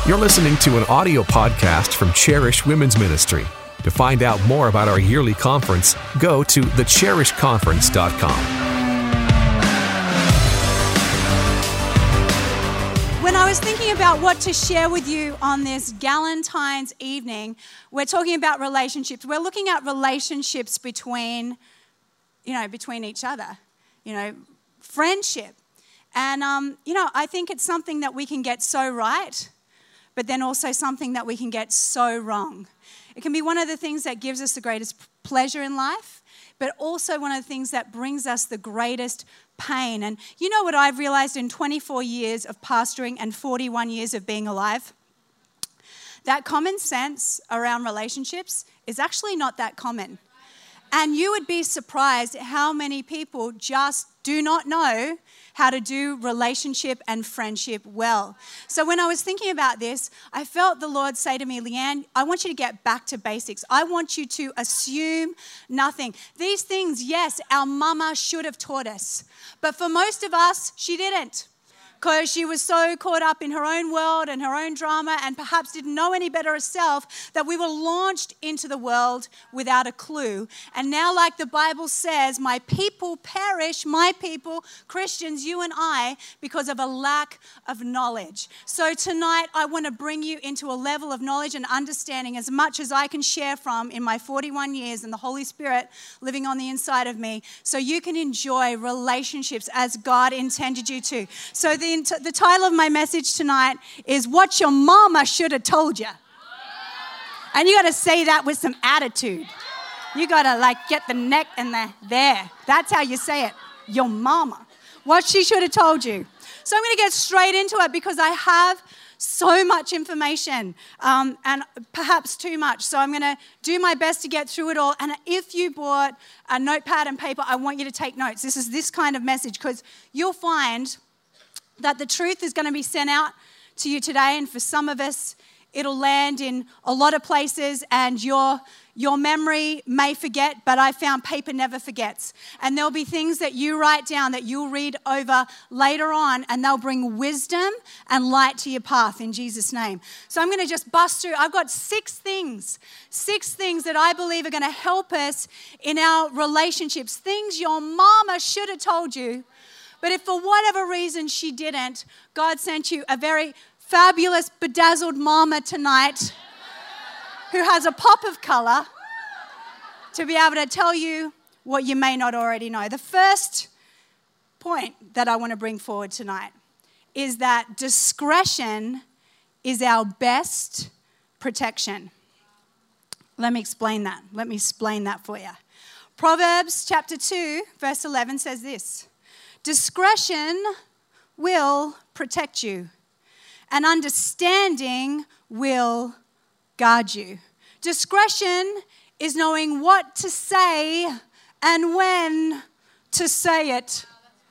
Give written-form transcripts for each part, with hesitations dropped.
You're listening to an audio podcast from Cherish Women's Ministry. To find out more about our yearly conference, go to thecherishconference.com. When I was thinking about what to share with you on this Galentine's evening, we're talking about relationships. We're looking at relationships between each other, friendship. And, I think it's something that we can get so right, but then also something that we can get so wrong. It can be one of the things that gives us the greatest pleasure in life, but also one of the things that brings us the greatest pain. And you know what I've realized in 24 years of pastoring and 41 years of being alive? That common sense around relationships is actually not that common. And you would be surprised at how many people just do not know how to do relationship and friendship well. So when I was thinking about this, I felt the Lord say to me, Leanne, I want you to get back to basics. I want you to assume nothing. These things, yes, our mama should have taught us. But for most of us, she didn't. Because she was so caught up in her own world and her own drama and perhaps didn't know any better herself that we were launched into the world without a clue. And now, like the Bible says, my people perish, my people, Christians, you and I, because of a lack of knowledge. So tonight, I want to bring you into a level of knowledge and understanding as much as I can share from in my 41 years and the Holy Spirit living on the inside of me so you can enjoy relationships as God intended you to. So the title of my message tonight is What Your Mama Should Have Told You. And you got to say that with some attitude. You got to get the neck and the there. That's how you say it. Your mama. What she should have told you. So I'm going to get straight into it because I have so much information and perhaps too much. So I'm going to do my best to get through it all. And if you bought a notepad and paper, I want you to take notes. This is this kind of message because you'll find that the truth is going to be sent out to you today, and for some of us, it'll land in a lot of places, and your memory may forget, but I found paper never forgets. And there'll be things that you write down that you'll read over later on, and they'll bring wisdom and light to your path in Jesus' name. So I'm going to just bust through. I've got six things that I believe are going to help us in our relationships, things your mama should have told you. But if for whatever reason she didn't, God sent you a very fabulous, bedazzled mama tonight who has a pop of color to be able to tell you what you may not already know. The first point that I want to bring forward tonight is that discretion is our best protection. Let me explain that. Let me explain that for you. Proverbs chapter 2, verse 11 says this. Discretion will protect you, and understanding will guard you. Discretion is knowing what to say and when to say it.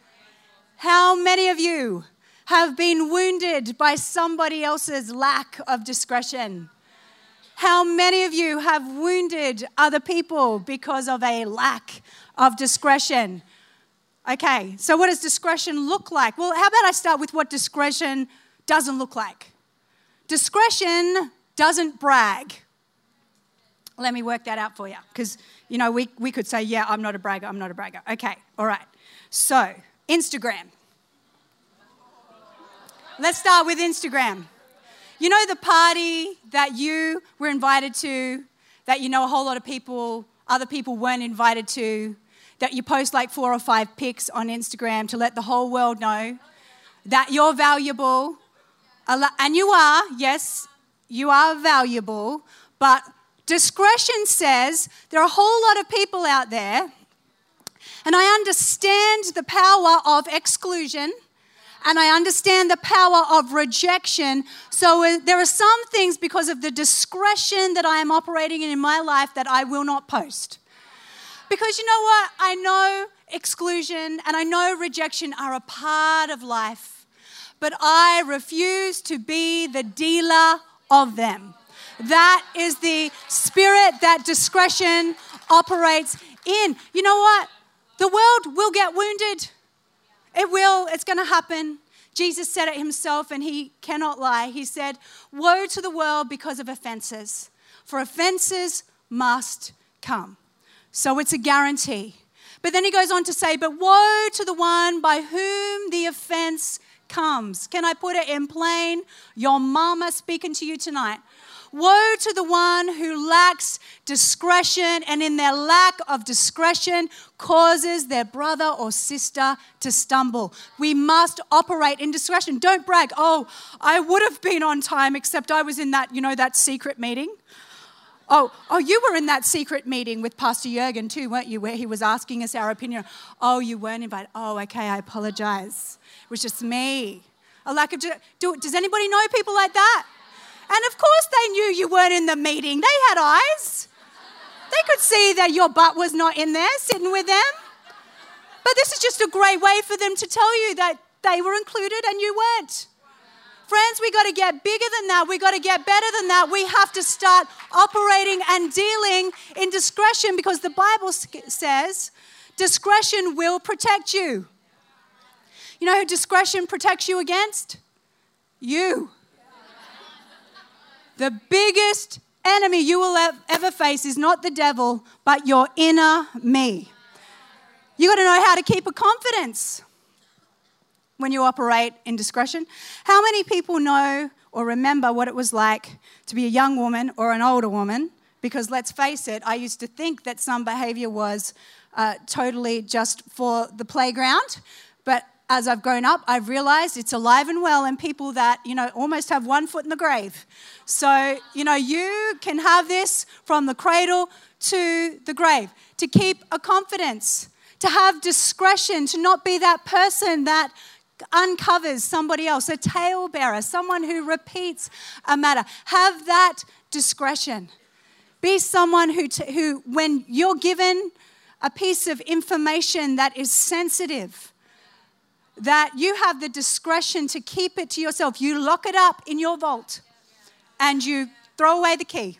How many of you have been wounded by somebody else's lack of discretion? How many of you have wounded other people because of a lack of discretion? Okay, so what does discretion look like? Well, how about I start with what discretion doesn't look like? Discretion doesn't brag. Let me work that out for you because, we could say, yeah, I'm not a bragger. Okay, all right. So, Instagram. Let's start with Instagram. You know the party that you were invited to, that a whole lot of other people weren't invited to, that you post 4 or 5 pics on Instagram to let the whole world know that you're valuable. And you are, yes, you are valuable. But discretion says there are a whole lot of people out there. And I understand the power of exclusion. And I understand the power of rejection. So there are some things because of the discretion that I am operating in my life that I will not post. Because you know what? I know exclusion and I know rejection are a part of life, but I refuse to be the dealer of them. That is the spirit that discretion operates in. You know what? The world will get wounded. It will. It's going to happen. Jesus said it himself, and he cannot lie. He said, "Woe to the world because of offenses, for offenses must come." So it's a guarantee. But then he goes on to say, "But woe to the one by whom the offense comes." Can I put it in plain? Your mama speaking to you tonight. Woe to the one who lacks discretion, and in their lack of discretion causes their brother or sister to stumble. We must operate in discretion. Don't brag. "Oh, I would have been on time, except I was in that, that secret meeting." Oh, you were in that secret meeting with Pastor Jurgen too, weren't you, where he was asking us our opinion? "Oh, you weren't invited." "Oh, okay, I apologize. It was just me." A lack of, does anybody know people like that? And of course they knew you weren't in the meeting. They had eyes. They could see that your butt was not in there sitting with them. But this is just a great way for them to tell you that they were included and you weren't. Friends, we got to get bigger than that. We got to get better than that. We have to start operating and dealing in discretion, because the Bible says discretion will protect you. You know who discretion protects you against? You. The biggest enemy you will ever face is not the devil, but your inner me. You got to know how to keep a confidence when you operate in discretion. How many people know or remember what it was like to be a young woman or an older woman? Because let's face it, I used to think that some behavior was totally just for the playground. But as I've grown up, I've realized it's alive and well in people that, almost have one foot in the grave. So, you can have this from the cradle to the grave. To keep a confidence, to have discretion, to not be that person that uncovers somebody else, a talebearer, someone who repeats a matter. Have that discretion. Be someone who, when you're given a piece of information that is sensitive, that you have the discretion to keep it to yourself. You lock it up in your vault and you throw away the key.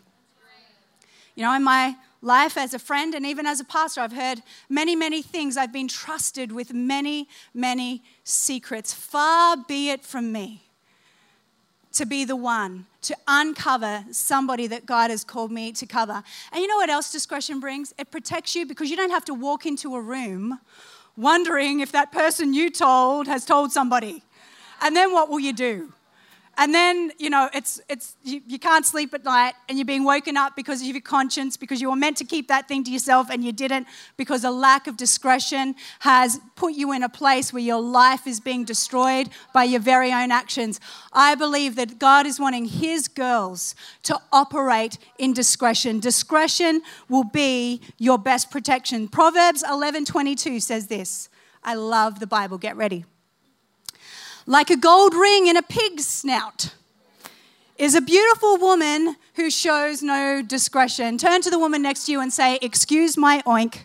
In my life as a friend and even as a pastor, I've heard many, many things. I've been trusted with many, many secrets. Far be it from me to be the one to uncover somebody that God has called me to cover. And you know what else discretion brings? It protects you, because you don't have to walk into a room wondering if that person you told has told somebody. And then what will you do? And then, you can't sleep at night, and you're being woken up because of your conscience, because you were meant to keep that thing to yourself and you didn't, because a lack of discretion has put you in a place where your life is being destroyed by your very own actions. I believe that God is wanting his girls to operate in discretion. Discretion will be your best protection. Proverbs 11:22 says this. I love the Bible. Get ready. "Like a gold ring in a pig's snout is a beautiful woman who shows no discretion." Turn to the woman next to you and say, "Excuse my oink."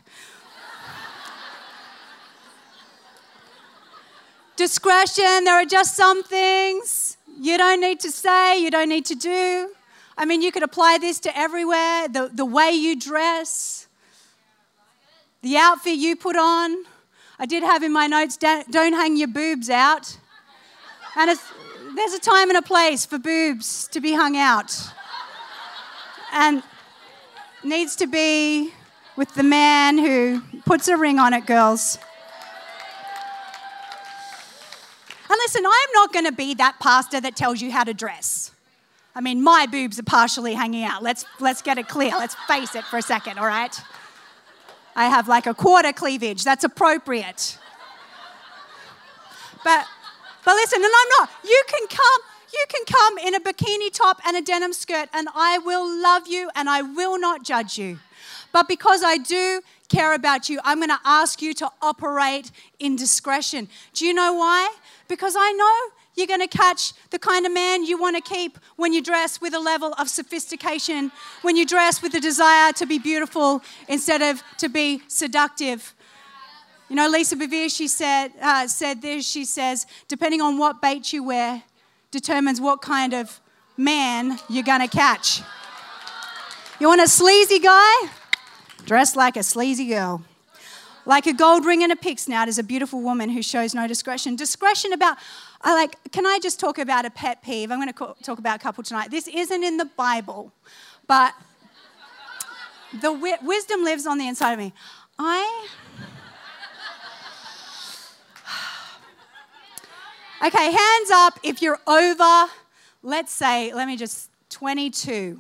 Discretion, there are just some things you don't need to say, you don't need to do. I mean, you could apply this to everywhere. The way you dress, the outfit you put on. I did have in my notes, don't hang your boobs out. And there's a time and a place for boobs to be hung out. And needs to be with the man who puts a ring on it, girls. And listen, I'm not going to be that pastor that tells you how to dress. I mean, my boobs are partially hanging out. Let's get it clear. Let's face it for a second, all right? I have like a quarter cleavage. That's appropriate. But listen, and I'm not. You can come in a bikini top and a denim skirt, and I will love you and I will not judge you. But because I do care about you, I'm going to ask you to operate in discretion. Do you know why? Because I know you're going to catch the kind of man you want to keep when you dress with a level of sophistication, when you dress with a desire to be beautiful instead of to be seductive. Lisa Bevere, she said this. She says, depending on what bait you wear determines what kind of man you're going to catch. You want a sleazy guy? Dress like a sleazy girl. Like a gold ring and a pig snout is a beautiful woman who shows no discretion. Discretion about, can I just talk about a pet peeve? I'm going to talk about a couple tonight. This isn't in the Bible, but the wisdom lives on the inside of me. Okay, hands up if you're over, let's say, 22.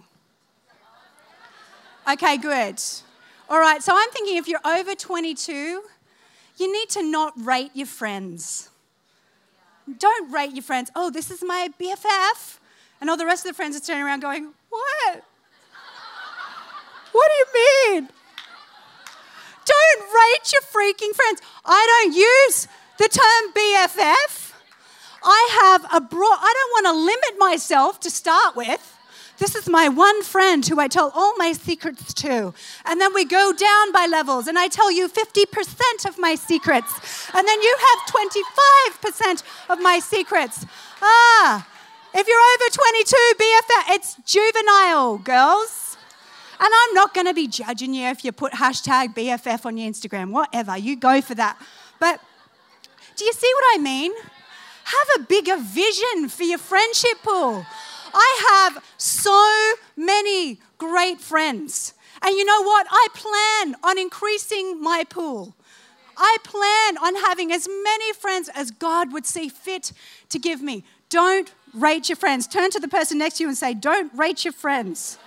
Okay, good. All right, so I'm thinking if you're over 22, you need to not rate your friends. Don't rate your friends. Oh, this is my BFF. And all the rest of the friends are turning around going, what? What do you mean? Don't rate your freaking friends. I don't use the term BFF. I don't want to limit myself to start with. This is my one friend who I tell all my secrets to. And then we go down by levels and I tell you 50% of my secrets. And then you have 25% of my secrets. If you're over 22, BFF, it's juvenile, girls. And I'm not going to be judging you if you put hashtag BFF on your Instagram, whatever, you go for that. But do you see what I mean? Have a bigger vision for your friendship pool. I have so many great friends. And you know what? I plan on increasing my pool. I plan on having as many friends as God would see fit to give me. Don't rate your friends. Turn to the person next to you and say, don't rate your friends.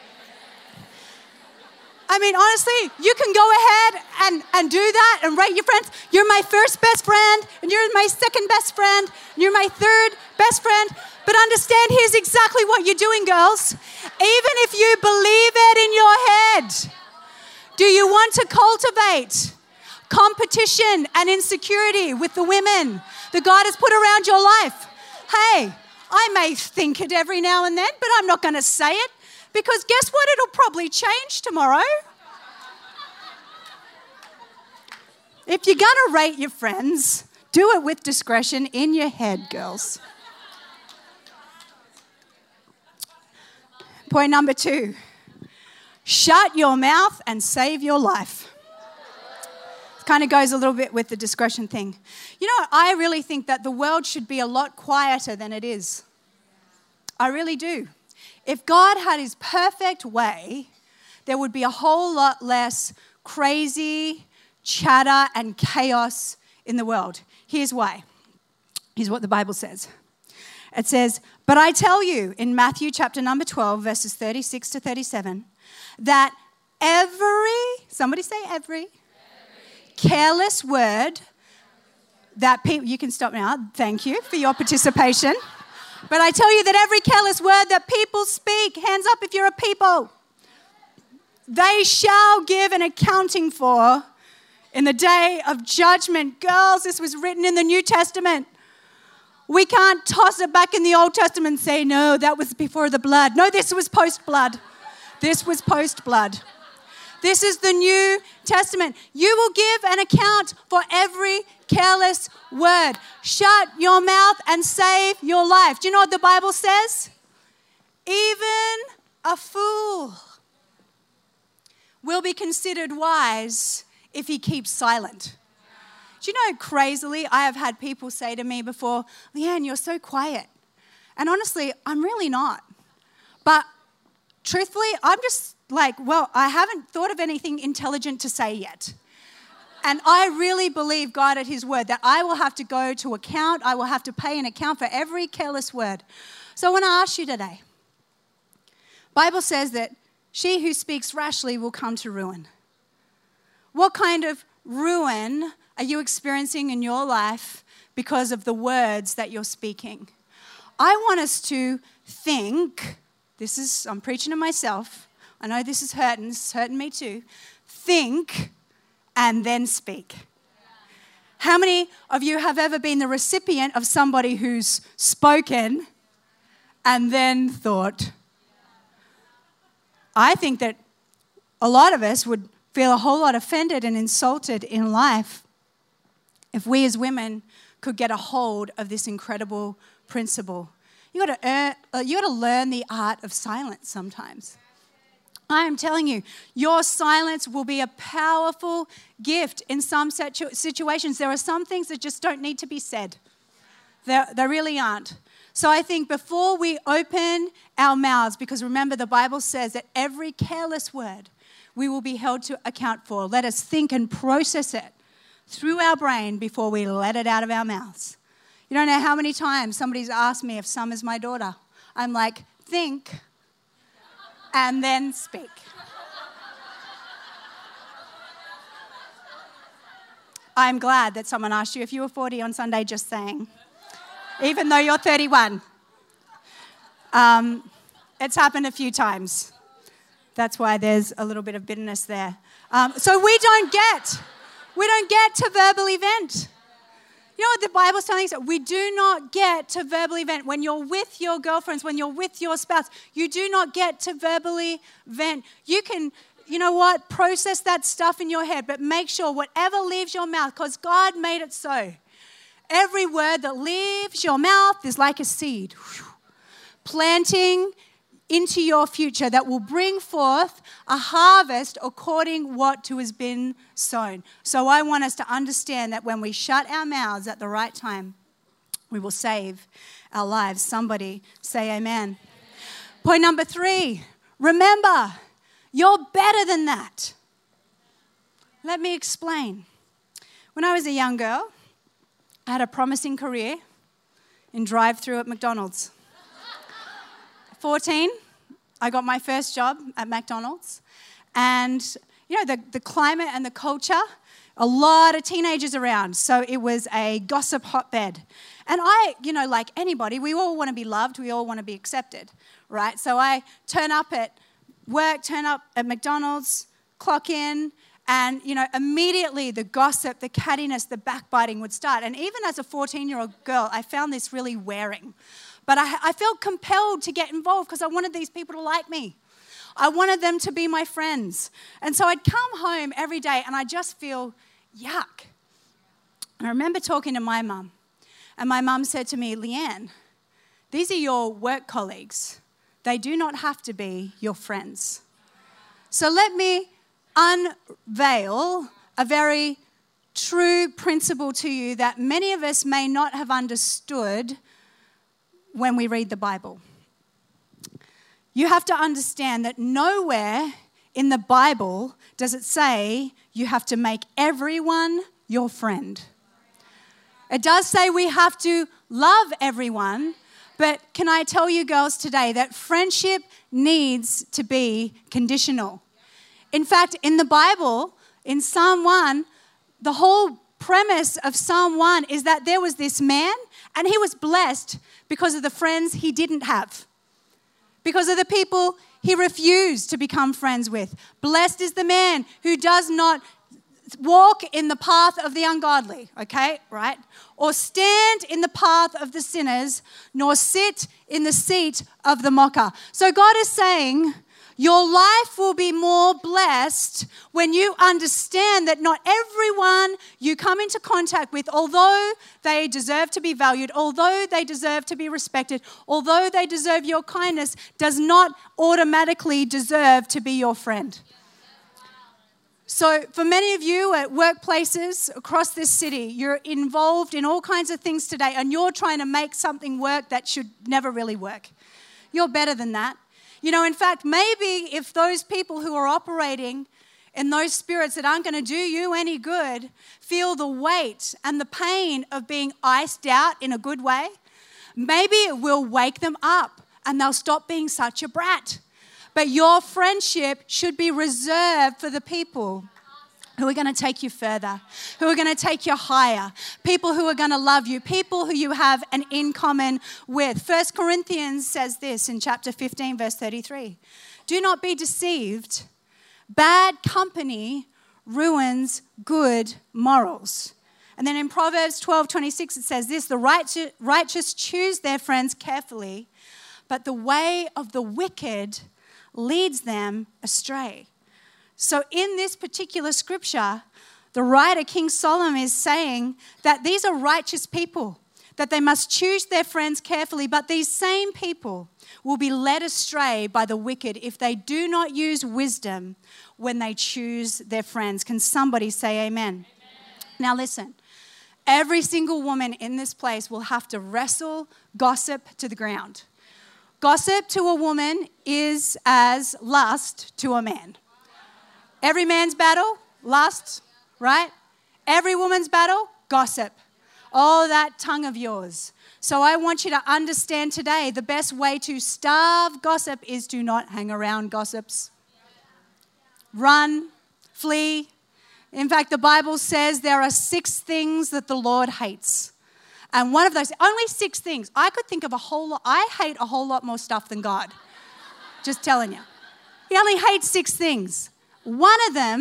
I mean, honestly, you can go ahead and do that and rate your friends. You're my first best friend, and you're my second best friend, and you're my third best friend. But understand, here's exactly what you're doing, girls. Even if you believe it in your head, do you want to cultivate competition and insecurity with the women that God has put around your life? Hey, I may think it every now and then, but I'm not going to say it. Because guess what? It'll probably change tomorrow. If you're going to rate your friends, do it with discretion in your head, girls. Point number 2. Shut your mouth and save your life. It kind of goes a little bit with the discretion thing. You know, I really think that the world should be a lot quieter than it is. I really do. If God had his perfect way, there would be a whole lot less crazy chatter and chaos in the world. Here's why. Here's what the Bible says. It says, but I tell you in Matthew chapter number 12, verses 36 to 37, that somebody say every careless word that people, you can stop now, thank you for your participation. But I tell you that every careless word that people speak, hands up if you're a people, they shall give an accounting for in the day of judgment. Girls, this was written in the New Testament. We can't toss it back in the Old Testament and say, no, that was before the blood. No, this was post-blood. This was post-blood. This is the New Testament. You will give an account for every careless word. Shut your mouth and save your life. Do you know what the Bible says? Even a fool will be considered wise if he keeps silent. Do you know, crazily, I have had people say to me before, Leanne, you're so quiet. And honestly, I'm really not. But truthfully, I'm just like, well, I haven't thought of anything intelligent to say yet. And I really believe God at his word that I will have to go to account, I will have to pay an account for every careless word. So I want to ask you today, Bible says that she who speaks rashly will come to ruin. What kind of ruin are you experiencing in your life because of the words that you're speaking? I want us to think, I'm preaching to myself, I know this is hurting, it's hurting me too. Think and then speak. How many of you have ever been the recipient of somebody who's spoken and then thought? I think that a lot of us would feel a whole lot offended and insulted in life if we as women could get a hold of this incredible principle. You got to learn the art of silence sometimes. I am telling you, your silence will be a powerful gift in some situations. There are some things that just don't need to be said. They really aren't. So I think before we open our mouths, because remember the Bible says that every careless word we will be held to account for. Let us think and process it through our brain before we let it out of our mouths. You don't know how many times somebody's asked me if Summer's my daughter. I'm like, think and then speak. I'm glad that someone asked you if you were 40 on Sunday, just saying. Even though you're 31. It's happened a few times. That's why there's a little bit of bitterness there. So we don't get to verbally vent. You know what the Bible's telling us? We do not get to verbally vent. When you're with your girlfriends, when you're with your spouse, you do not get to verbally vent. You can, you know what, process that stuff in your head, but make sure whatever leaves your mouth, because God made it so. Every word that leaves your mouth is like a seed, planting into your future that will bring forth a harvest according what to has been sown. So I want us to understand that when we shut our mouths at the right time, we will save our lives. Somebody say amen. Point number 3, remember, you're better than that. Let me explain. When I was a young girl, I had a promising career in drive-through at McDonald's. 14, I got my first job at McDonald's. And, you know, the climate and the culture, a lot of teenagers around. So it was a gossip hotbed. And I, you know, like anybody, we all want to be loved. We all want to be accepted, right? So I turn up at work, turn up at McDonald's, clock in, and, you know, immediately the gossip, the cattiness, the backbiting would start. And even as a 14-year-old girl, I found this really wearing. But I felt compelled to get involved because I wanted these people to like me. I wanted them to be my friends. And so I'd come home every day and I just feel yuck. And I remember talking to my mum. And my mum said to me, Leanne, these are your work colleagues. They do not have to be your friends. So let me unveil a very true principle to you that many of us may not have understood when we read the Bible. You have to understand that nowhere in the Bible does it say you have to make everyone your friend. It does say we have to love everyone, but can I tell you girls today that friendship needs to be conditional. In fact, in the Bible, in Psalm 1, the whole premise of Psalm 1 is that there was this man and he was blessed because of the friends he didn't have, because of the people he refused to become friends with. Blessed is the man who does not walk in the path of the ungodly, okay, right? Or stand in the path of the sinners, nor sit in the seat of the mocker. So God is saying, your life will be more blessed when you understand that not everyone you come into contact with, although they deserve to be valued, although they deserve to be respected, although they deserve your kindness, does not automatically deserve to be your friend. So for many of you at workplaces across this city, you're involved in all kinds of things today and you're trying to make something work that should never really work. You're better than that. You know, in fact, maybe if those people who are operating in those spirits that aren't going to do you any good feel the weight and the pain of being iced out in a good way, maybe it will wake them up and they'll stop being such a brat. But your friendship should be reserved for the people who are going to take you further, who are going to take you higher, people who are going to love you, people who you have an in common with. 1 Corinthians says this in chapter 15, verse 33. Do not be deceived. Bad company ruins good morals. And then in Proverbs 12:26 it says this, the righteous choose their friends carefully, but the way of the wicked leads them astray. So in this particular scripture, the writer, King Solomon, is saying that these are righteous people. that they must choose their friends carefully, but these same people will be led astray by the wicked if they do not use wisdom when they choose their friends. Can somebody say amen? Now listen, every single woman in this place will have to wrestle gossip to the ground. Gossip to a woman is as lust to a man. Every man's battle, lust, right? Every woman's battle, gossip. Oh, that tongue of yours. So I want you to understand today, the best way to starve gossip is to not hang around gossips. Run, flee. In fact, the Bible says there are 6 things that the Lord hates. And one of those, only 6 things. I could think of a whole lot. I hate a whole lot more stuff than God. Just telling you. He only hates 6 things. One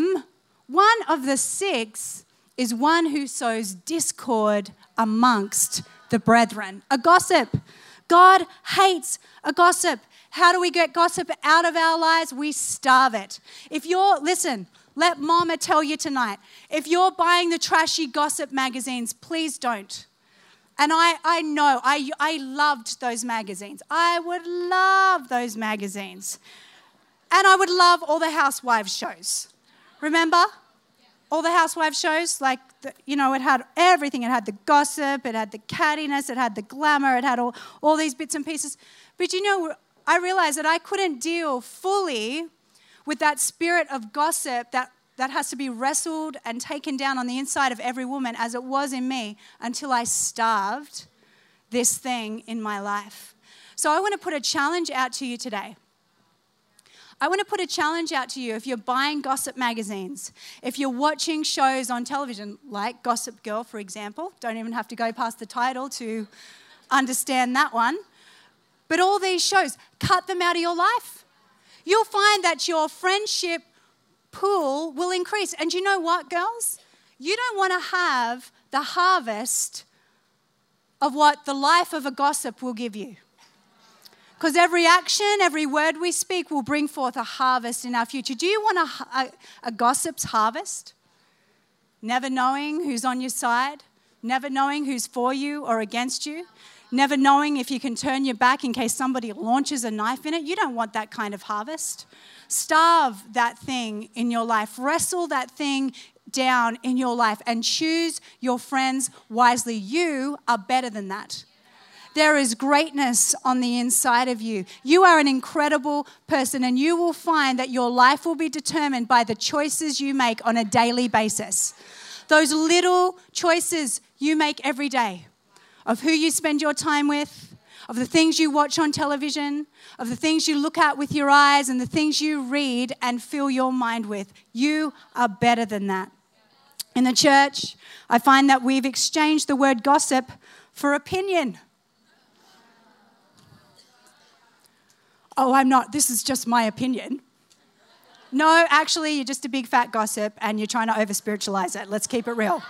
of the 6 is one who sows discord amongst the brethren. A gossip. God hates a gossip. How do we get gossip out of our lives? We starve it. Listen, let mama tell you tonight, if you're buying the trashy gossip magazines, please don't. And I know, I loved those magazines. I would love those magazines. And I would love all the housewives shows. Remember? All the housewives shows, it had everything. It had the gossip, it had the cattiness, it had the glamour, it had all these bits and pieces. But I realized that I couldn't deal fully with that spirit of gossip that has to be wrestled and taken down on the inside of every woman as it was in me until I starved this thing in my life. So I want to put a challenge out to you today. I want to put a challenge out to you if you're buying gossip magazines, if you're watching shows on television like Gossip Girl, for example. Don't even have to go past the title to understand that one. But all these shows, cut them out of your life. You'll find that your friendship pool will increase. And you know what, girls? You don't want to have the harvest of what the life of a gossip will give you. Because every action, every word we speak will bring forth a harvest in our future. Do you want a gossip's harvest? Never knowing who's on your side, never knowing who's for you or against you, never knowing if you can turn your back in case somebody launches a knife in it. You don't want that kind of harvest. Starve that thing in your life. Wrestle that thing down in your life and choose your friends wisely. You are better than that. There is greatness on the inside of you. You are an incredible person, and you will find that your life will be determined by the choices you make on a daily basis. Those little choices you make every day of who you spend your time with, of the things you watch on television, of the things you look at with your eyes, and the things you read and fill your mind with. You are better than that. In the church, I find that we've exchanged the word gossip for opinion. Oh, I'm not. This is just my opinion. No, actually, you're just a big fat gossip and you're trying to over-spiritualize it. Let's keep it real.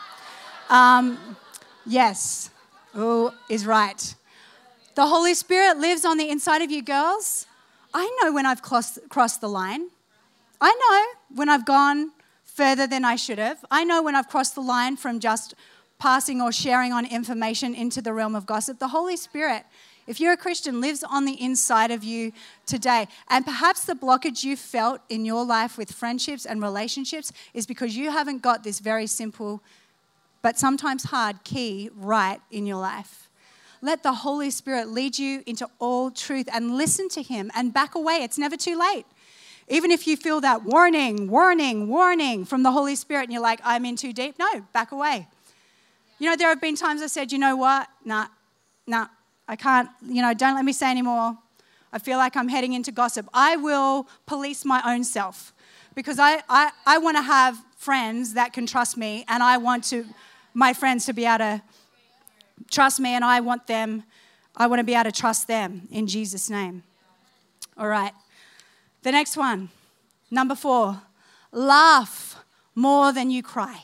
Yes. Oh, is right. The Holy Spirit lives on the inside of you, girls. I know when I've crossed the line. I know when I've gone further than I should have. I know when I've crossed the line from just passing or sharing on information into the realm of gossip. The Holy Spirit, if you're a Christian, lives on the inside of you today. And perhaps the blockage you felt in your life with friendships and relationships is because you haven't got this very simple but sometimes hard key right in your life. Let the Holy Spirit lead you into all truth and listen to Him and back away. It's never too late. Even if you feel that warning from the Holy Spirit and you're like, I'm in too deep. No, back away. There have been times I said, you know what? Nah, I can't, don't let me say anymore. I feel like I'm heading into gossip. I will police my own self because I want to have friends that can trust me, and I want my friends to be able to trust me, and I want to be able to trust them in Jesus' name. All right. The next one, number 4, laugh more than you cry.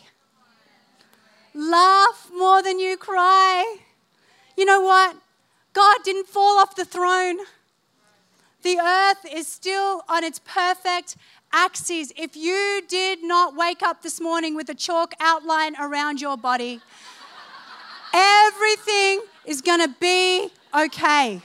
Laugh more than you cry. You know what? God didn't fall off the throne. The earth is still on its perfect axis. If you did not wake up this morning with a chalk outline around your body, everything is going to be okay.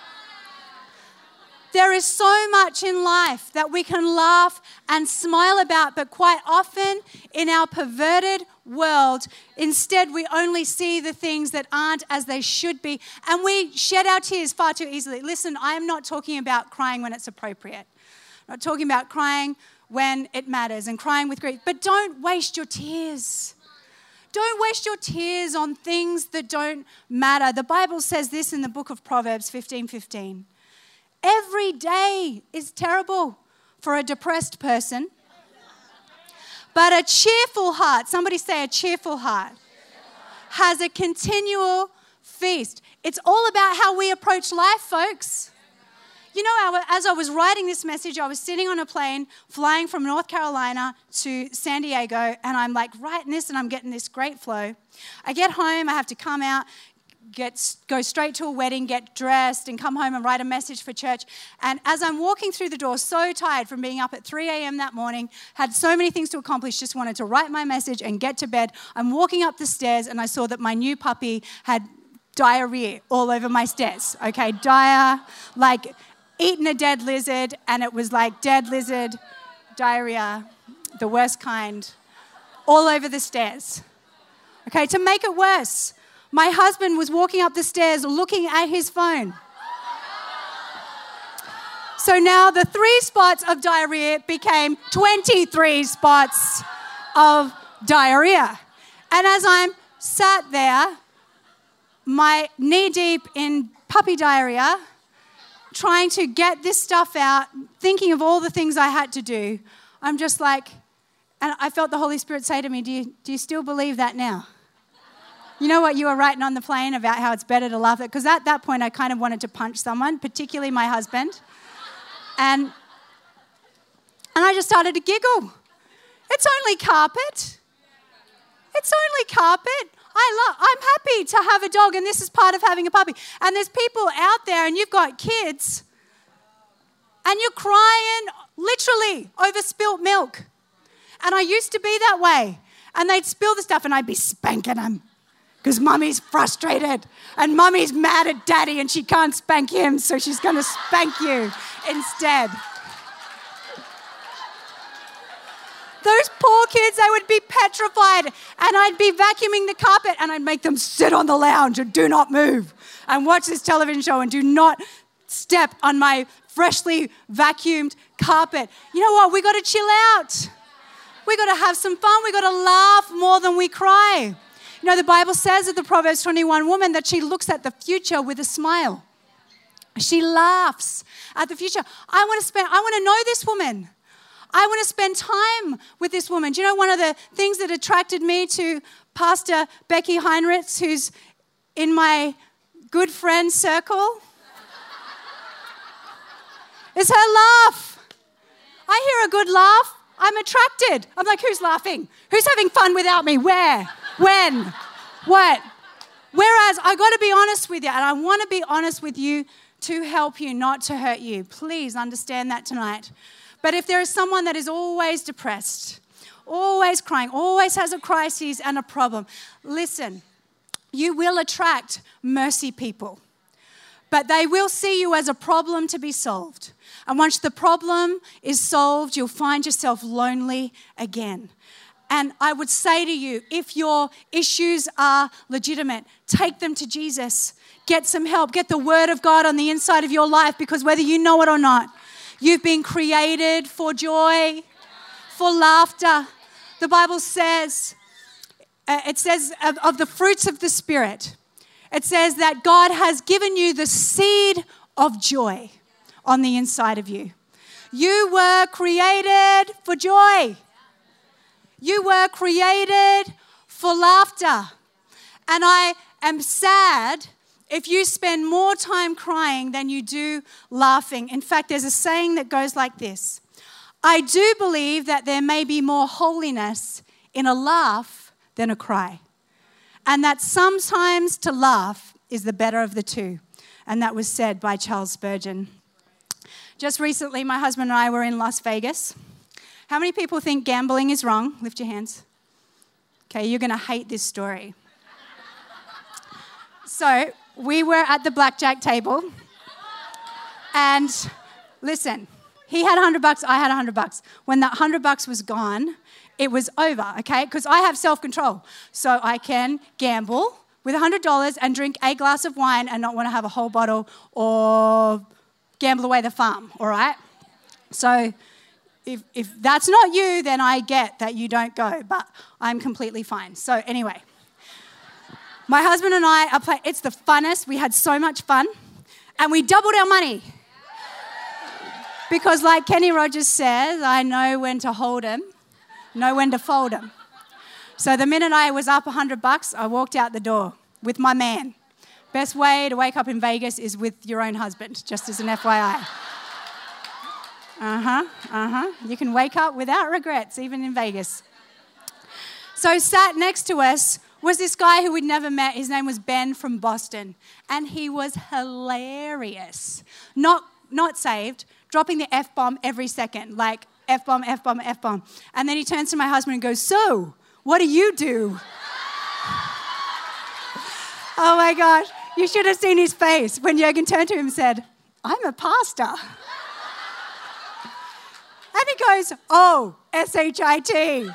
There is so much in life that we can laugh and smile about, but quite often in our perverted world, instead we only see the things that aren't as they should be, and we shed our tears far too easily. Listen, I am not talking about crying when it's appropriate. I'm not talking about crying when it matters and crying with grief, but don't waste your tears. Don't waste your tears on things that don't matter. The Bible says this in the book of Proverbs 15:15. Every day is terrible for a depressed person, but a cheerful heart, somebody say a cheerful heart, has a continual feast. It's all about how we approach life, folks. You know, as I was writing this message, I was sitting on a plane flying from North Carolina to San Diego, and I'm like writing this and I'm getting this great flow. I get home, I have to come out, go straight to a wedding, get dressed, and come home and write a message for church. And as I'm walking through the door, so tired from being up at 3 a.m. that morning, had so many things to accomplish, just wanted to write my message and get to bed. I'm walking up the stairs, and I saw that my new puppy had diarrhea all over my stairs. Okay, like eaten a dead lizard, and it was like dead lizard diarrhea, the worst kind, all over the stairs. Okay, to make it worse, my husband was walking up the stairs looking at his phone. So now the 3 spots of diarrhea became 23 spots of diarrhea. And as I'm sat there, my knee deep in puppy diarrhea, trying to get this stuff out, thinking of all the things I had to do, I'm just like, and I felt the Holy Spirit say to me, do you still believe that now? You know what you were writing on the plane about how it's better to laugh at? Because at that point, I kind of wanted to punch someone, particularly my husband. And I just started to giggle. It's only carpet. It's only carpet. I'm happy to have a dog, and this is part of having a puppy. And there's people out there, and you've got kids, and you're crying literally over spilt milk. And I used to be that way. And they'd spill the stuff, and I'd be spanking them because mummy's frustrated, and mummy's mad at daddy, and she can't spank him, so she's going to spank you instead. Those poor kids, they would be petrified, and I'd be vacuuming the carpet, and I'd make them sit on the lounge and do not move and watch this television show and do not step on my freshly vacuumed carpet. You know what? We got to chill out. We got to have some fun. We got to laugh more than we cry. You know, the Bible says of the Proverbs 21 woman that she looks at the future with a smile. She laughs at the future. I want to know this woman. I want to spend time with this woman. Do you know one of the things that attracted me to Pastor Becky Heinrichs, who's in my good friend circle, is her laugh. I hear a good laugh, I'm attracted. I'm like, who's laughing? Who's having fun without me? Where? When? What? Whereas I got to be honest with you, and I want to be honest with you to help you, not to hurt you. Please understand that tonight. But if there is someone that is always depressed, always crying, always has a crisis and a problem, listen, you will attract mercy people. But they will see you as a problem to be solved. And once the problem is solved, you'll find yourself lonely again. And I would say to you, if your issues are legitimate, take them to Jesus. Get some help. Get the Word of God on the inside of your life, because whether you know it or not, you've been created for joy, for laughter. The Bible says, it says of the fruits of the Spirit, it says that God has given you the seed of joy on the inside of you. You were created for joy. You were created for laughter. And I am sad if you spend more time crying than you do laughing. In fact, there's a saying that goes like this: I do believe that there may be more holiness in a laugh than a cry. And that sometimes to laugh is the better of the two. And that was said by Charles Spurgeon. Just recently, my husband and I were in Las Vegas. How many people think gambling is wrong? Lift your hands. Okay, you're going to hate this story. So we were at the blackjack table. And listen, he had $100, I had $100. When that $100 was gone, it was over, okay? Because I have self-control. So I can gamble with $100 and drink a glass of wine and not want to have a whole bottle or gamble away the farm, all right? So if that's not you, then I get that you don't go, but I'm completely fine. So anyway, my husband and I are playing. It's the funnest. We had so much fun, and we doubled our money. Because like Kenny Rogers says, I know when to hold him, know when to fold him. So the minute I was up $100, I walked out the door with my man. Best way to wake up in Vegas is with your own husband, just as an FYI. You can wake up without regrets, even in Vegas. So sat next to us was this guy who we'd never met. His name was Ben from Boston. And he was hilarious. Not saved, dropping the F-bomb every second, like F-bomb, F-bomb, F-bomb. And then he turns to my husband and goes, "So, what do you do?" Oh my gosh, you should have seen his face when Jürgen turned to him and said, "I'm a pastor." And he goes, "Oh, S-H-I-T.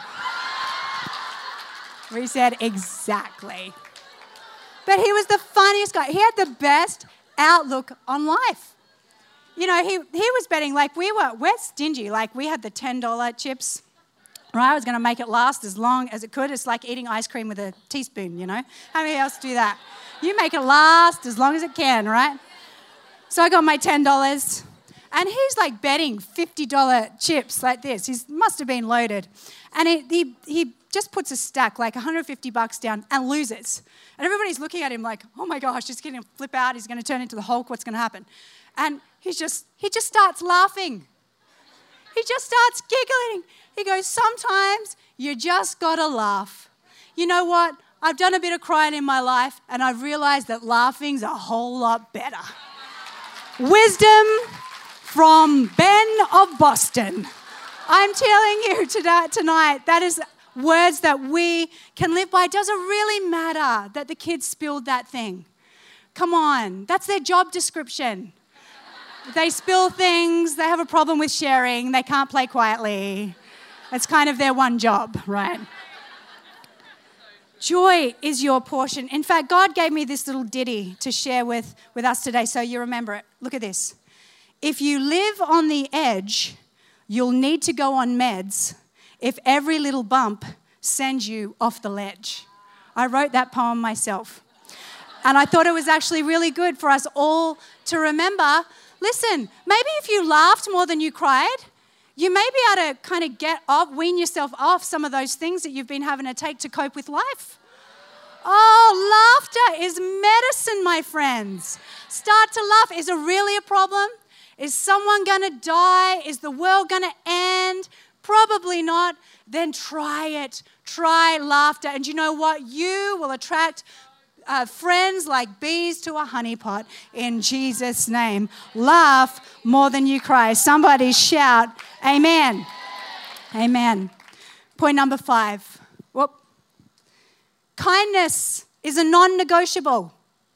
We said, "Exactly." But he was the funniest guy. He had the best outlook on life. You know, he was betting, like we're stingy. Like we had the $10 chips, right? I was going to make it last as long as it could. It's like eating ice cream with a teaspoon, you know? How many else do that? You make it last as long as it can, right? So I got my $10. And he's like betting $50 chips like this. He must have been loaded. And he just puts a stack, like $150 down and loses. And everybody's looking at him like, oh my gosh, he's going to flip out. He's going to turn into the Hulk. What's going to happen? And he just starts laughing. He just starts giggling. He goes, "Sometimes you just got to laugh. You know what? I've done a bit of crying in my life, and I've realized that laughing's a whole lot better." Wisdom from Ben of Boston. I'm telling you tonight, that is words that we can live by. It doesn't really matter that the kids spilled that thing. Come on, that's their job description. They spill things, they have a problem with sharing, they can't play quietly. It's kind of their one job, right? Joy is your portion. In fact, God gave me this little ditty to share with us today, so you remember it. Look at this. If you live on the edge, you'll need to go on meds if every little bump sends you off the ledge. I wrote that poem myself. And I thought it was actually really good for us all to remember. Listen, maybe if you laughed more than you cried, you may be able to kind of wean yourself off some of those things that you've been having to take to cope with life. Oh, laughter is medicine, my friends. Start to laugh. Is it really a problem? Is someone going to die? Is the world going to end? Probably not. Then try it. Try laughter. And you know what? You will attract friends like bees to a honeypot in Jesus' name. Laugh more than you cry. Somebody shout, amen. Amen. Point number 5. Whoop. Kindness is a non-negotiable.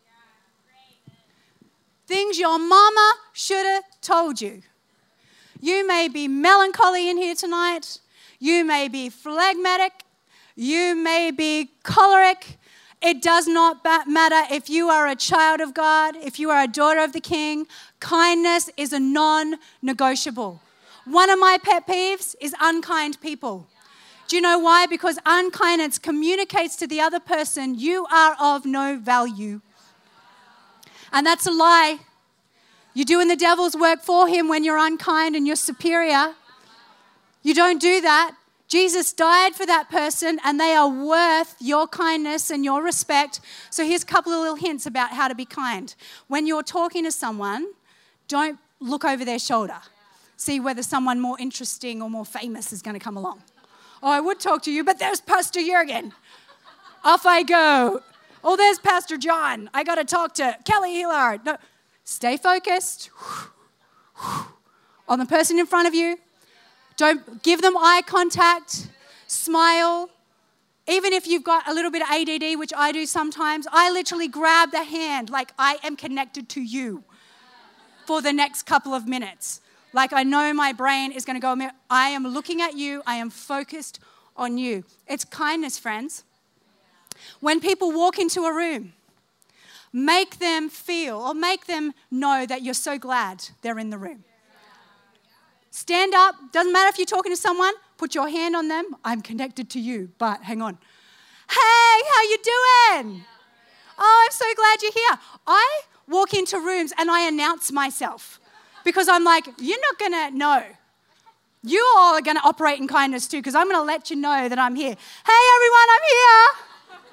Things your mama should have told you. You may be melancholy in here tonight. You may be phlegmatic. You may be choleric. It does not matter if you are a child of God, if you are a daughter of the King. Kindness is a non-negotiable. One of my pet peeves is unkind people. Do you know why? Because unkindness communicates to the other person, you are of no value. And that's a lie. You're doing the devil's work for him when you're unkind and you're superior. You don't do that. Jesus died for that person and they are worth your kindness and your respect. So here's a couple of little hints about how to be kind. When you're talking to someone, don't look over their shoulder. See whether someone more interesting or more famous is going to come along. Oh, I would talk to you, but there's Pastor Jürgen. Off I go. Oh, there's Pastor John. I got to talk to Kelly Hillard. No, stay focused on the person in front of you. Don't give them eye contact. Smile. Even if you've got a little bit of ADD, which I do sometimes, I literally grab the hand like I am connected to you for the next couple of minutes. Like I know my brain is going to go, I am looking at you, I am focused on you. It's kindness, friends. When people walk into a room, make them feel or make them know that you're so glad they're in the room. Stand up. Doesn't matter if you're talking to someone. Put your hand on them. I'm connected to you, but hang on. Hey, how you doing? Oh, I'm so glad you're here. I walk into rooms and I announce myself because I'm like, you're not going to know. You all are going to operate in kindness too because I'm going to let you know that I'm here. Hey, everyone, I'm here.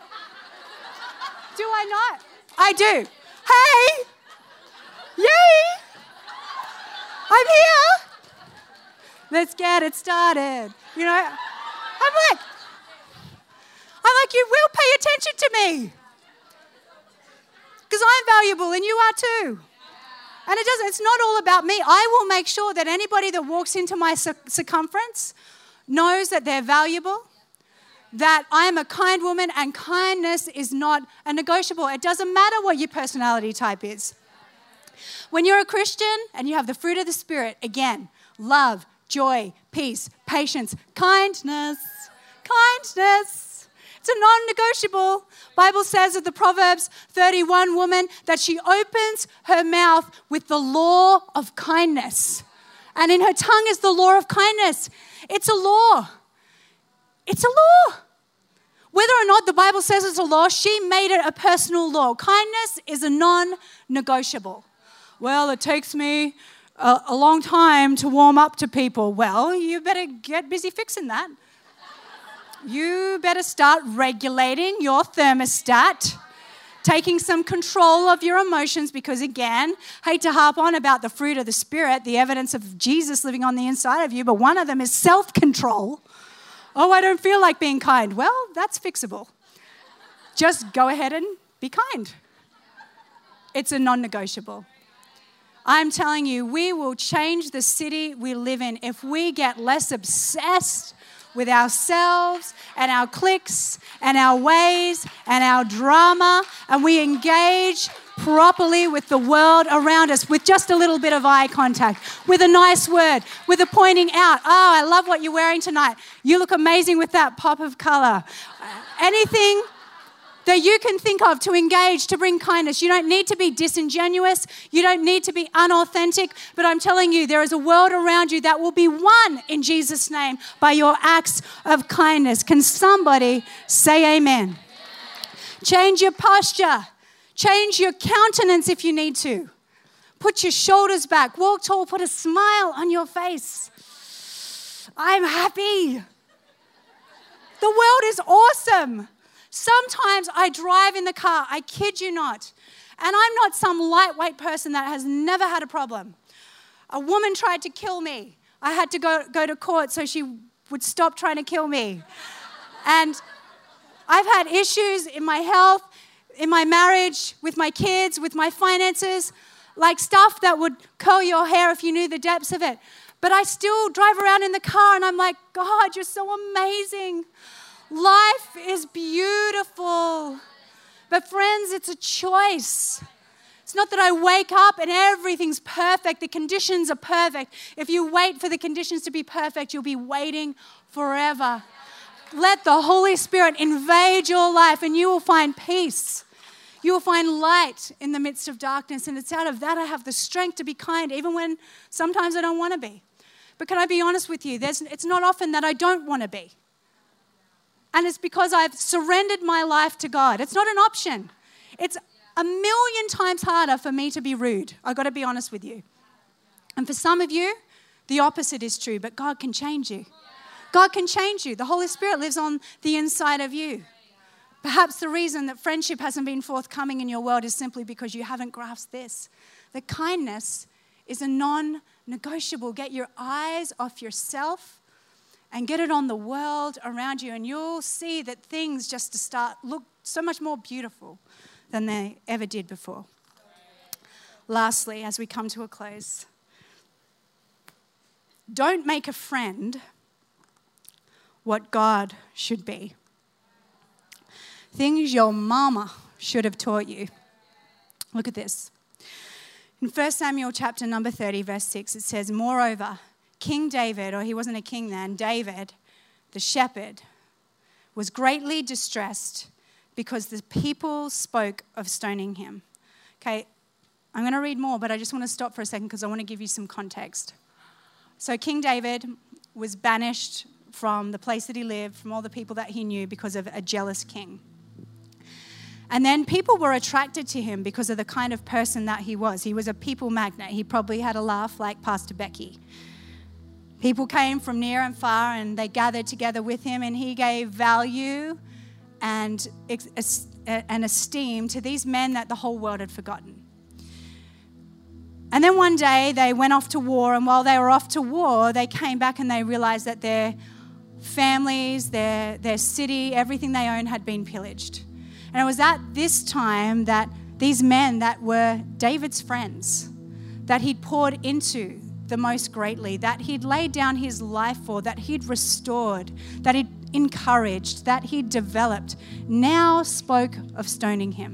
Do I not? I do. Hey! Yay! I'm here. Let's get it started. You know, I'm like, you will pay attention to me. Because I'm valuable and you are too. And it's not all about me. I will make sure that anybody that walks into my circumference knows that they're valuable, that I am a kind woman and kindness is not a negotiable. It doesn't matter what your personality type is. When you're a Christian and you have the fruit of the Spirit, again, love, joy, peace, patience, kindness. It's a non-negotiable. Bible says of the Proverbs 31 woman that she opens her mouth with the law of kindness. And in her tongue is the law of kindness. It's a law. It's a law. Whether or not the Bible says it's a law, she made it a personal law. Kindness is a non-negotiable. Well, it takes me a long time to warm up to people. Well, you better get busy fixing that. You better start regulating your thermostat, taking some control of your emotions because, again, hate to harp on about the fruit of the Spirit, the evidence of Jesus living on the inside of you, but one of them is self-control. Oh, I don't feel like being kind. Well, that's fixable. Just go ahead and be kind. It's a non-negotiable. I'm telling you, we will change the city we live in if we get less obsessed with ourselves and our cliques and our ways and our drama, and we engage properly with the world around us with just a little bit of eye contact, with a nice word, with a pointing out. Oh, I love what you're wearing tonight. You look amazing with that pop of color. Anything that you can think of to engage, to bring kindness. You don't need to be disingenuous. You don't need to be unauthentic. But I'm telling you, there is a world around you that will be won in Jesus' name by your acts of kindness. Can somebody say amen? Change your posture. Change your countenance if you need to. Put your shoulders back. Walk tall. Put a smile on your face. I'm happy. The world is awesome. Sometimes I drive in the car, I kid you not, and I'm not some lightweight person that has never had a problem. A woman tried to kill me. I had to go to court so she would stop trying to kill me. And I've had issues in my health, in my marriage, with my kids, with my finances, like stuff that would curl your hair if you knew the depths of it. But I still drive around in the car and I'm like, God, you're so amazing. Life is beautiful. But friends, it's a choice. It's not that I wake up and everything's perfect. The conditions are perfect. If you wait for the conditions to be perfect, you'll be waiting forever. Let the Holy Spirit invade your life and you will find peace. You will find light in the midst of darkness. And it's out of that I have the strength to be kind, even when sometimes I don't want to be. But can I be honest with you? It's not often that I don't want to be. And it's because I've surrendered my life to God. It's not an option. It's a million times harder for me to be rude. I've got to be honest with you. And for some of you, the opposite is true, but God can change you. God can change you. The Holy Spirit lives on the inside of you. Perhaps the reason that friendship hasn't been forthcoming in your world is simply because you haven't grasped this. That kindness is a non-negotiable. Get your eyes off yourself and get it on the world around you, and you'll see that things just look so much more beautiful than they ever did before. Lastly, as we come to a close, don't make a friend what God should be. Things your mama should have taught you. Look at this. In 1 Samuel chapter number 30, verse 6, it says, moreover, King David, or he wasn't a king then, David, the shepherd, was greatly distressed because the people spoke of stoning him. Okay, I'm going to read more, but I just want to stop for a second because I want to give you some context. So King David was banished from the place that he lived, from all the people that he knew because of a jealous king. And then people were attracted to him because of the kind of person that he was. He was a people magnet. He probably had a laugh like Pastor Becky. People came from near and far and they gathered together with him, and he gave value and esteem to these men that the whole world had forgotten. And then one day they went off to war, and while they were off to war, they came back and they realized that their families, their city, everything they owned had been pillaged. And it was at this time that these men that were David's friends, that he'd poured into the most greatly, that he'd laid down his life for, that he'd restored, that he'd encouraged, that he'd developed, now spoke of stoning him.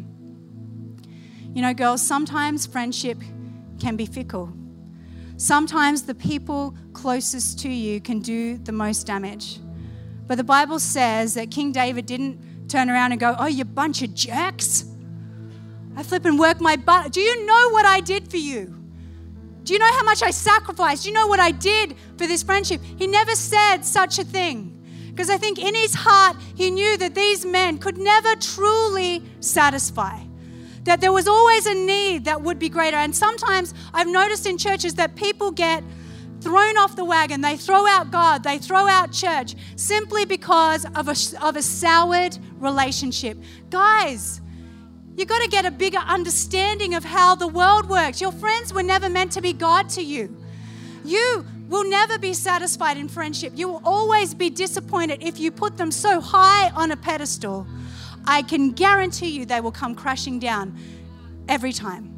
You know, girls, sometimes friendship can be fickle. Sometimes the people closest to you can do the most damage. But the Bible says that King David didn't turn around and go, oh, you bunch of jerks. I flip and work my butt. Do you know what I did for you? Do you know how much I sacrificed? Do you know what I did for this friendship? He never said such a thing. Because I think in his heart, he knew that these men could never truly satisfy. That there was always a need that would be greater. And sometimes I've noticed in churches that people get thrown off the wagon. They throw out God. They throw out church simply because of a soured relationship. Guys, you got to get a bigger understanding of how the world works. Your friends were never meant to be God to you. You will never be satisfied in friendship. You will always be disappointed if you put them so high on a pedestal. I can guarantee you they will come crashing down every time.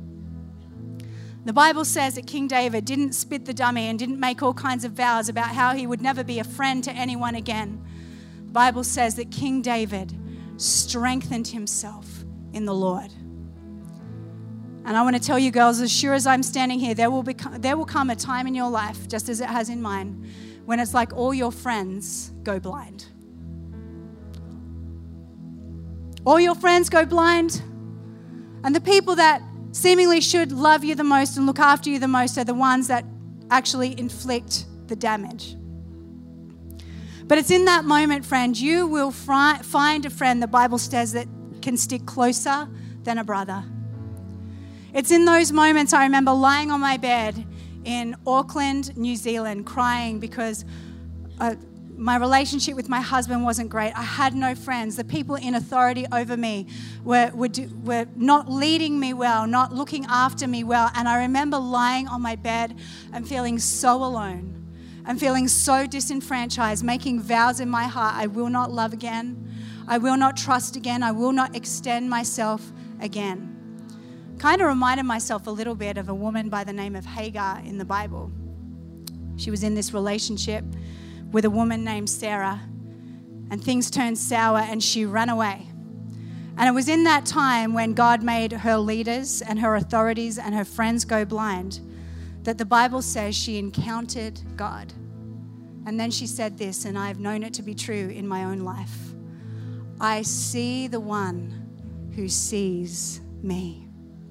The Bible says that King David didn't spit the dummy and didn't make all kinds of vows about how he would never be a friend to anyone again. The Bible says that King David strengthened himself in the Lord. And I want to tell you girls, as sure as I'm standing here, there will come a time in your life, just as it has in mine, when it's like all your friends go blind. All your friends go blind, and the people that seemingly should love you the most and look after you the most are the ones that actually inflict the damage. But it's in that moment, friend, you will find a friend, the Bible says, that can stick closer than a brother. It's in those moments I remember lying on my bed in Auckland, New Zealand, crying because my relationship with my husband wasn't great. I had no friends. The people in authority over me were not leading me well, not looking after me well. And I remember lying on my bed and feeling so alone and feeling so disenfranchised, making vows in my heart, I will not love again. I will not trust again. I will not extend myself again. Kind of reminded myself a little bit of a woman by the name of Hagar in the Bible. She was in this relationship with a woman named Sarah, and things turned sour and she ran away. And it was in that time when God made her leaders and her authorities and her friends go blind that the Bible says she encountered God. And then she said this, and I've known it to be true in my own life. I see the one who sees me.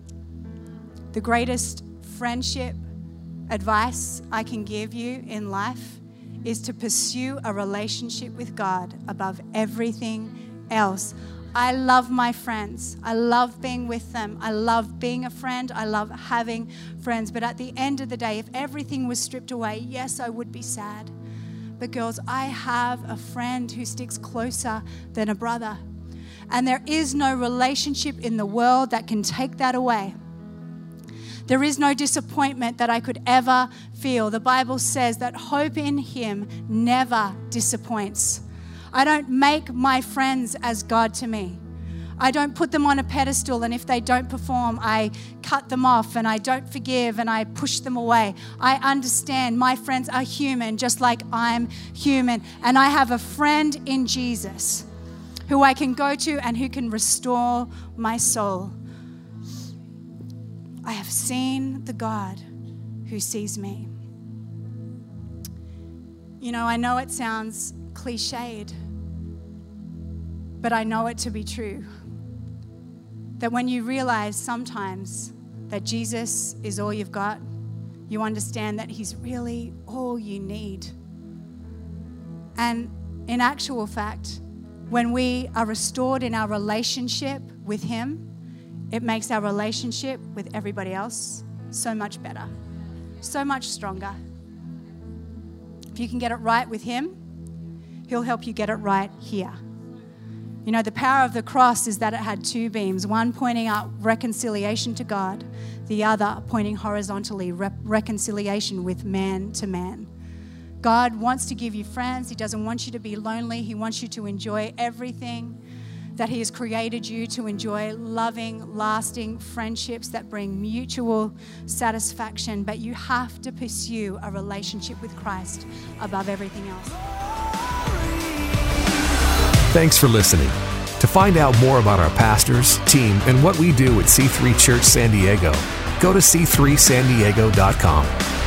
The greatest friendship advice I can give you in life is to pursue a relationship with God above everything else. I love my friends. I love being with them. I love being a friend. I love having friends. But at the end of the day, if everything was stripped away, yes, I would be sad. But girls, I have a friend who sticks closer than a brother. And there is no relationship in the world that can take that away. There is no disappointment that I could ever feel. The Bible says that hope in Him never disappoints. I don't make my friends as God to me. I don't put them on a pedestal, and if they don't perform, I cut them off and I don't forgive and I push them away. I understand my friends are human just like I'm human. And I have a friend in Jesus who I can go to and who can restore my soul. I have seen the God who sees me. You know, I know it sounds cliched, but I know it to be true. That when you realize sometimes that Jesus is all you've got, you understand that he's really all you need. And in actual fact, when we are restored in our relationship with him, it makes our relationship with everybody else so much better, so much stronger. If you can get it right with him, he'll help you get it right here. You know, the power of the cross is that it had two beams, one pointing up reconciliation to God, the other pointing horizontally reconciliation with man to man. God wants to give you friends. He doesn't want you to be lonely. He wants you to enjoy everything that he has created you to enjoy, loving, lasting friendships that bring mutual satisfaction. But you have to pursue a relationship with Christ above everything else. Thanks for listening. To find out more about our pastors, team, and what we do at C3 Church San Diego, go to c3sandiego.com.